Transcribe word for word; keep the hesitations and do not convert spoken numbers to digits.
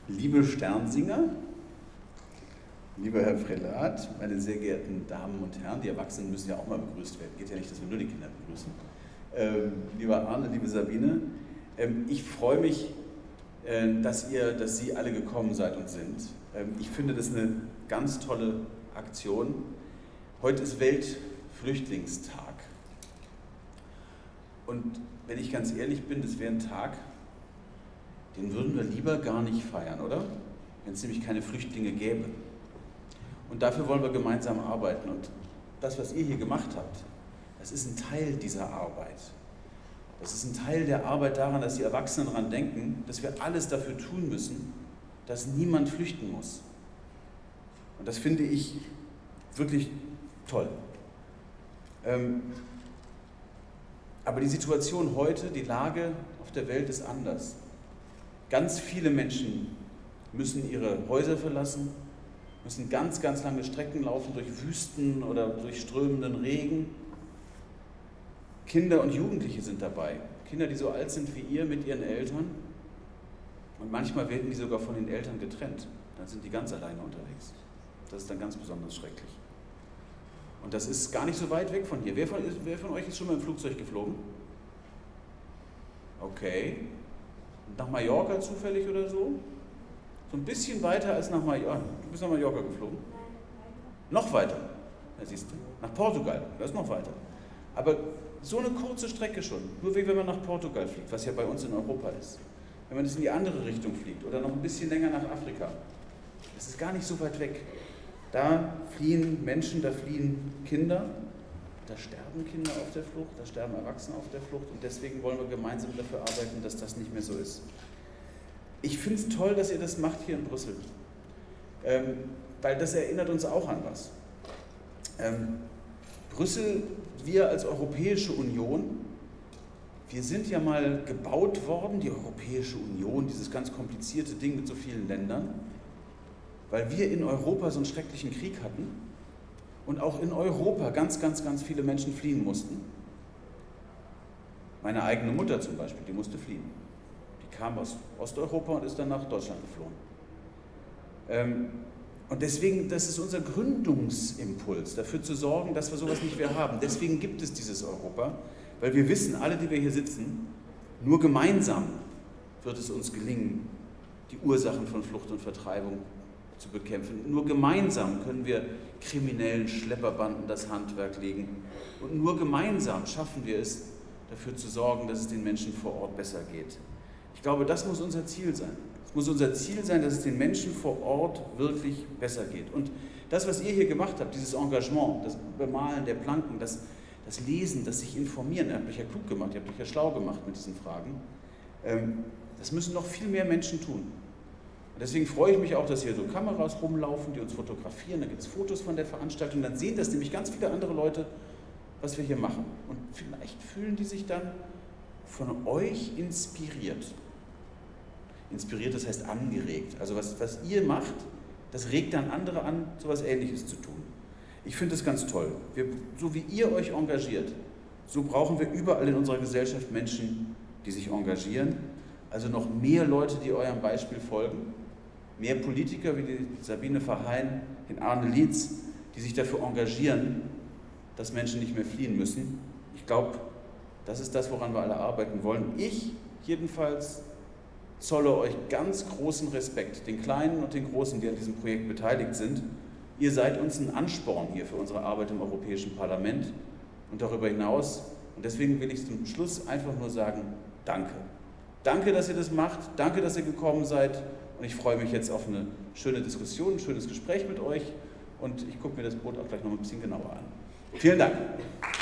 Liebe Sternsinger, lieber Herr Frelat, meine sehr geehrten Damen und Herren, die Erwachsenen müssen ja auch mal begrüßt werden, geht ja nicht, dass wir nur die Kinder begrüßen. Ähm, lieber Arne, liebe Sabine, ähm, ich freue mich, äh, dass ihr, dass Sie alle gekommen seid und sind. Ähm, ich finde das eine ganz tolle Aktion. Heute ist Weltflüchtlingstag. Und wenn ich ganz ehrlich bin, das wäre ein Tag, den würden wir lieber gar nicht feiern, oder? Wenn es nämlich keine Flüchtlinge gäbe. Und dafür wollen wir gemeinsam arbeiten. Und das, was ihr hier gemacht habt, das ist ein Teil dieser Arbeit. Das ist ein Teil der Arbeit daran, dass die Erwachsenen daran denken, dass wir alles dafür tun müssen, dass niemand flüchten muss. Und das finde ich wirklich toll. Ähm, aber die Situation heute, die Lage auf der Welt ist anders. Ganz viele Menschen müssen ihre Häuser verlassen, müssen ganz, ganz lange Strecken laufen durch Wüsten oder durch strömenden Regen. Kinder und Jugendliche sind dabei. Kinder, die so alt sind wie ihr mit ihren Eltern. Und manchmal werden die sogar von den Eltern getrennt. Dann sind die ganz alleine unterwegs. Das ist dann ganz besonders schrecklich. Und das ist gar nicht so weit weg von hier. Wer von, wer von euch ist schon mal im Flugzeug geflogen? Okay. Nach Mallorca zufällig oder so? So ein bisschen weiter als nach Mallorca. Du bist nach Mallorca geflogen? Noch weiter. Ja, siehst du. Nach Portugal. Das ist noch weiter. Aber so eine kurze Strecke schon. Nur wie wenn man nach Portugal fliegt, was ja bei uns in Europa ist. Wenn man das in die andere Richtung fliegt oder noch ein bisschen länger nach Afrika. Das ist gar nicht so weit weg. Da fliehen Menschen, da fliehen Kinder. Da sterben Kinder auf der Flucht, da sterben Erwachsene auf der Flucht und deswegen wollen wir gemeinsam dafür arbeiten, dass das nicht mehr so ist. Ich finde es toll, dass ihr das macht hier in Brüssel, ähm, weil das erinnert uns auch an was. Ähm, Brüssel, wir als Europäische Union, wir sind ja mal gebaut worden, die Europäische Union, dieses ganz komplizierte Ding mit so vielen Ländern, weil wir in Europa so einen schrecklichen Krieg hatten. Und auch in Europa ganz, ganz, ganz viele Menschen fliehen mussten. Meine eigene Mutter zum Beispiel, die musste fliehen. Die kam aus Osteuropa und ist dann nach Deutschland geflohen. Ähm, und deswegen, das ist unser Gründungsimpuls, dafür zu sorgen, dass wir sowas nicht mehr haben. Deswegen gibt es dieses Europa, weil wir wissen, alle, die wir hier sitzen, nur gemeinsam wird es uns gelingen, die Ursachen von Flucht und Vertreibung zu bekämpfen. Nur gemeinsam können wir kriminellen Schlepperbanden das Handwerk legen. Und nur gemeinsam schaffen wir es, dafür zu sorgen, dass es den Menschen vor Ort besser geht. Ich glaube, das muss unser Ziel sein. Es muss unser Ziel sein, dass es den Menschen vor Ort wirklich besser geht. Und das, was ihr hier gemacht habt, dieses Engagement, das Bemalen der Planken, das, das Lesen, das sich informieren, ihr habt euch ja klug gemacht, ihr habt euch ja schlau gemacht mit diesen Fragen, ähm, das müssen noch viel mehr Menschen tun. Und deswegen freue ich mich auch, dass hier so Kameras rumlaufen, die uns fotografieren. Da gibt es Fotos von der Veranstaltung. Dann sehen das nämlich ganz viele andere Leute, was wir hier machen. Und vielleicht fühlen die sich dann von euch inspiriert. Inspiriert, das heißt angeregt. Also was, was ihr macht, das regt dann andere an, so etwas Ähnliches zu tun. Ich finde das ganz toll. Wir, so wie ihr euch engagiert, so brauchen wir überall in unserer Gesellschaft Menschen, die sich engagieren. Also noch mehr Leute, die eurem Beispiel folgen. Mehr Politiker wie die Sabine Verheyen, den Arne Lietz, die sich dafür engagieren, dass Menschen nicht mehr fliehen müssen. Ich glaube, das ist das, woran wir alle arbeiten wollen. Ich jedenfalls zolle euch ganz großen Respekt, den Kleinen und den Großen, die an diesem Projekt beteiligt sind. Ihr seid uns ein Ansporn hier für unsere Arbeit im Europäischen Parlament und darüber hinaus. Und deswegen will ich zum Schluss einfach nur sagen, danke. Danke, dass ihr das macht, danke, dass ihr gekommen seid und ich freue mich jetzt auf eine schöne Diskussion, ein schönes Gespräch mit euch und ich gucke mir das Boot auch gleich noch ein bisschen genauer an. Vielen Dank.